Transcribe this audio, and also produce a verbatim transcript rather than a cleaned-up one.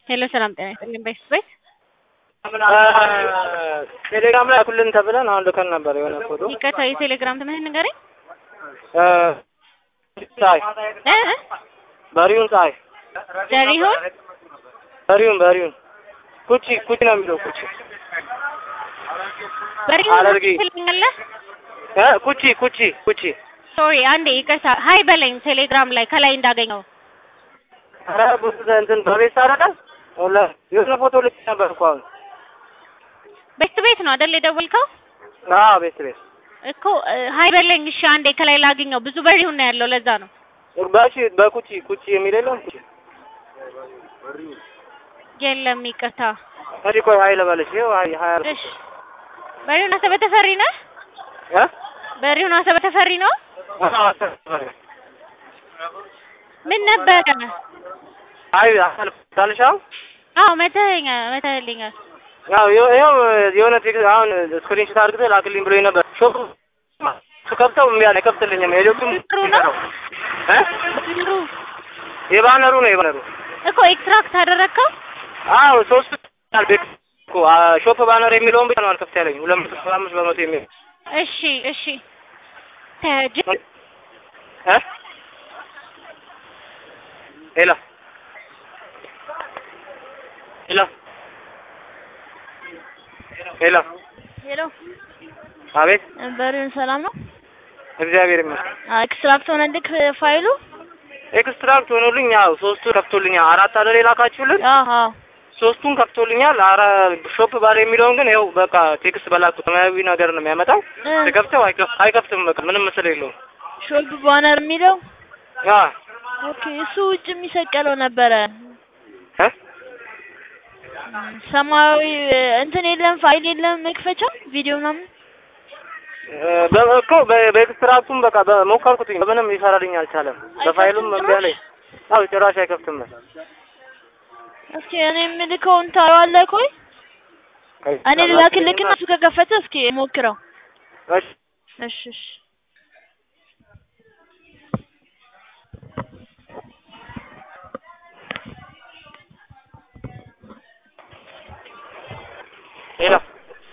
ሄሎ ሰላም ጤና ይስጥልኝ። በስቤት ቴሌግራም ላይ አኩልን ተብለን አሁን ልከን ነበር የሆነ ፎቶ። ይቀታ የቴሌግራም ትምህርት ንገረኝ። እ ፀሐይ እ በሪውን ፀሐይ ዘሪሁን በሪውን በሪውን ኩቺ ኩቺ ነው የሚለው ኩቺ በሪሁን አለርጊ ትልኛለህ እ ኩቺ ኩቺ ኩቺ ሶሪ አንዴ ይቀታ ሃይ በለኝ ቴሌግራም ላይ ከላይ እንዳገኘው። ኧረ ብዙ እንትን በቤት ሳረዳ ወላ የሆነ ፎቶ ልክ ነበር እኮ አሁን ቤት ቤት ነው አይደል የደወልከው? አዎ ቤት ቤት እኮ ሃይ በለኝ። እሺ አንዴ ከላይ ላገኘው። ብዙ በሪሁን ነው ያለው ለዛ ነው። ባሺ በኩቺ ኩቺ የሚለው ኩቺ የለም ይቀታ። እሺ ቆይ ሃይ ለበለሽ ይኸው ሃይ ሃይ እሺ በሪሁን አሰበ ተፈሪ ነህ? እ በሪሁን አሰበ ተፈሪ ነው? አዎ ምን ነበር? አይ አሰልፍ ታልሻው አዎ መተኛ መተልኛ ያው ይኸው የሆነ ቴክስት አሁን ስክሪንሾት አድርገህ ላክልኝ ብሎኝ ነበር። ሾፕ ከፍተው እምቢ አለ አይከፍትልኝም። የሌሎቹም ነው እ ብሩ የባነሩ ነው የባነሩ እኮ ኤክስትራክት አደረከው? አዎ ሶስት አልቤት እኮ ሾፕ ባነር የሚለውን ብቻ ነው አልከፍት ያለኝ ሁለት መቶ ሰባ አምስት በመቶ የሚል። እሺ እሺ ተጅ እ ሄሎ ሄሎ ሄሎ ሄሎ አቤት በሪሁን ሰላም ነው? እግዚአብሔር ይመስገን። ኤክስትራክት ሆነ ልክ ፋይሉ ኤክስትራክት ሆኖልኝ ያው ሶስቱ ከፍቶልኛል። አራት አይደል የላካችሁልን? አዎ ሶስቱን ከፍቶልኛል። አራ ሾፕ ባር የሚለውን ግን ያው በቃ ቴክስት በላኩት ሰማያዊ ነገር ነው የሚያመጣው። ተከፍተው አይከፍትም በቃ ምንም ምስል የለውም። ሾፕ ባነር የሚለው አ ኦኬ እሱ ውጭ የሚሰቀለው ነበረ እ ሰማያዊ እንትን የለም ፋይል የለም መክፈቻ ቪዲዮ ምናምን በእኮ በኤክስትራክቱም በቃ በሞከርኩትኝ በምንም ይሰራልኝ አልቻለም። በፋይሉም እምቢ አለኝ። አዎ ጭራሽ አይከፍትም። እስኪ እኔ የምልከውን ታየዋለህ? ቆይ እኔ ልላክልክና እሱ ከከፈተ እስኪ ሞክረው። እሺ እሺ እሺ ሄሎ